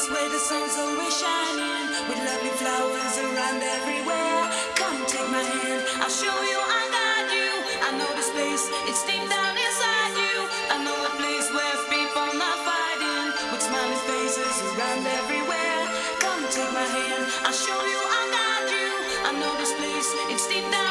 where the sun's always shining, with lovely flowers around everywhere. Come take my hand, I'll show you, I'll guide you. I know this place, it's deep down inside you. I know a place where people not fighting, with smiling faces around everywhere. Come take my hand, I'll show you, I'll guide you. I know this place, it's deep down